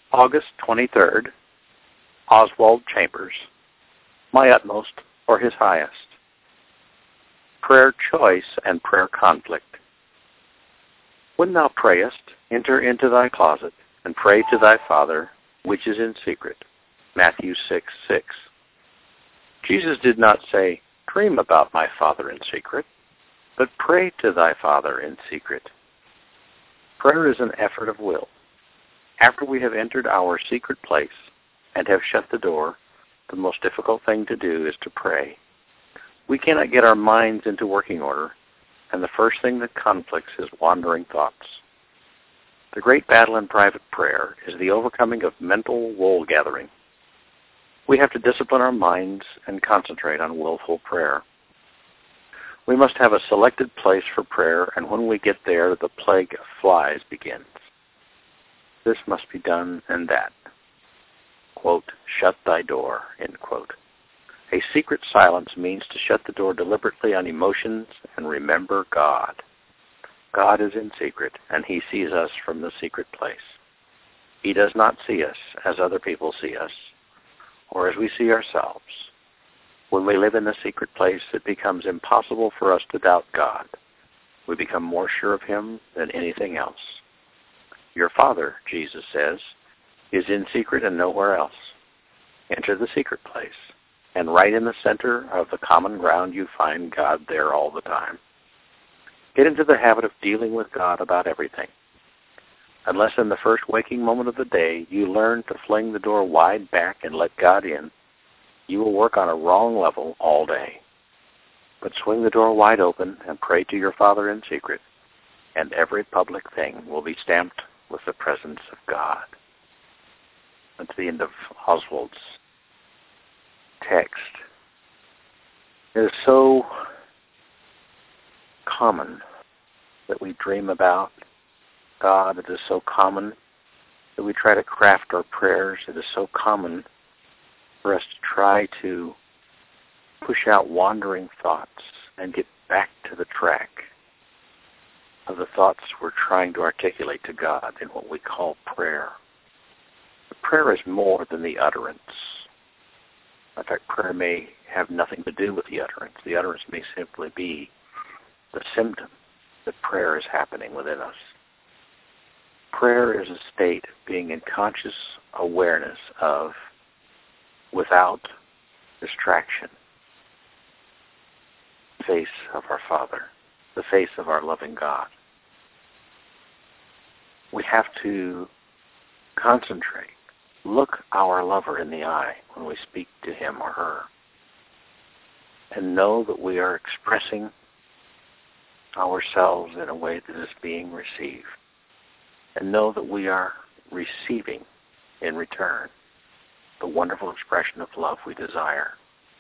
August 23rd, Oswald Chambers, My Utmost for His Highest. Prayer Choice and Prayer Conflict. When thou prayest, enter into thy closet, and pray to thy Father, which is in secret. Matthew 6:6. Jesus did not say, dream about my Father in secret, but pray to thy Father in secret. Prayer is an effort of will. After we have entered our secret place and have shut the door, the most difficult thing to do is to pray. We cannot get our minds into working order, and the first thing that conflicts is wandering thoughts. The great battle in private prayer is the overcoming of mental wool gathering. We have to discipline our minds and concentrate on willful prayer. We must have a selected place for prayer, and when we get there, the plague of flies begins. This must be done and that. Quote, shut thy door, end quote. A secret silence means to shut the door deliberately on emotions and remember God. God is in secret, and He sees us from the secret place. He does not see us as other people see us, or as we see ourselves. When we live in the secret place, it becomes impossible for us to doubt God. We become more sure of Him than anything else. Your Father, Jesus says, is in secret and nowhere else. Enter the secret place, and right in the center of the common ground you find God there all the time. Get into the habit of dealing with God about everything. Unless in the first waking moment of the day you learn to fling the door wide back and let God in, you will work on a wrong level all day. But swing the door wide open and pray to your Father in secret, and every public thing will be stamped with the presence of God. That's the end of Oswald's text. It is so common that we dream about God. It is so common that we try to craft our prayers. It is so common for us to try to push out wandering thoughts and get back to the track of the thoughts we're trying to articulate to God in what we call prayer. But prayer is more than the utterance. In fact, prayer may have nothing to do with the utterance. The utterance may simply be the symptom that prayer is happening within us. Prayer is a state of being in conscious awareness of, without distraction, the face of our Father, the face of our loving God. We have to concentrate, look our lover in the eye when we speak to him or her, and know that we are expressing ourselves in a way that is being received, and know that we are receiving in return the wonderful expression of love we desire.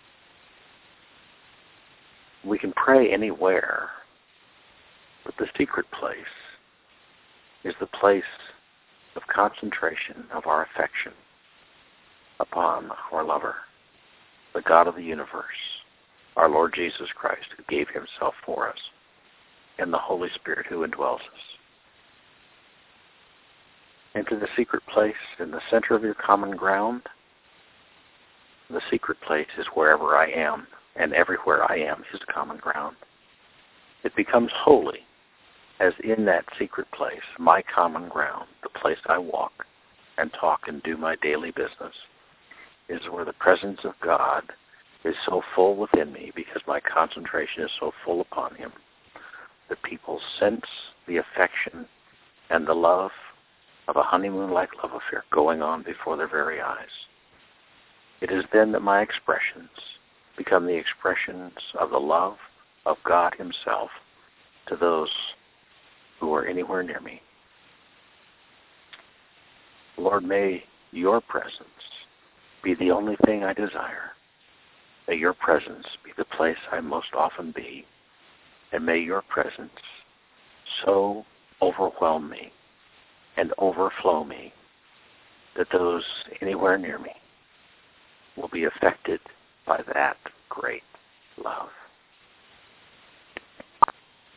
We can pray anywhere, but the secret place is the place of concentration of our affection upon our lover, the God of the universe, our Lord Jesus Christ, who gave Himself for us, and the Holy Spirit who indwells us. Enter the secret place in the center of your common ground. The secret place is wherever I am, and everywhere I am is common ground. It becomes holy, as in that secret place, my common ground, the place I walk and talk and do my daily business, is where the presence of God is so full within me because my concentration is so full upon Him that people sense the affection and the love of a honeymoon-like love affair going on before their very eyes. It is then that my expressions become the expressions of the love of God Himself to those who are anywhere near me. Lord, may your presence be the only thing I desire. May your presence be the place I most often be. And may your presence so overwhelm me and overflow me that those anywhere near me will be affected by that great love.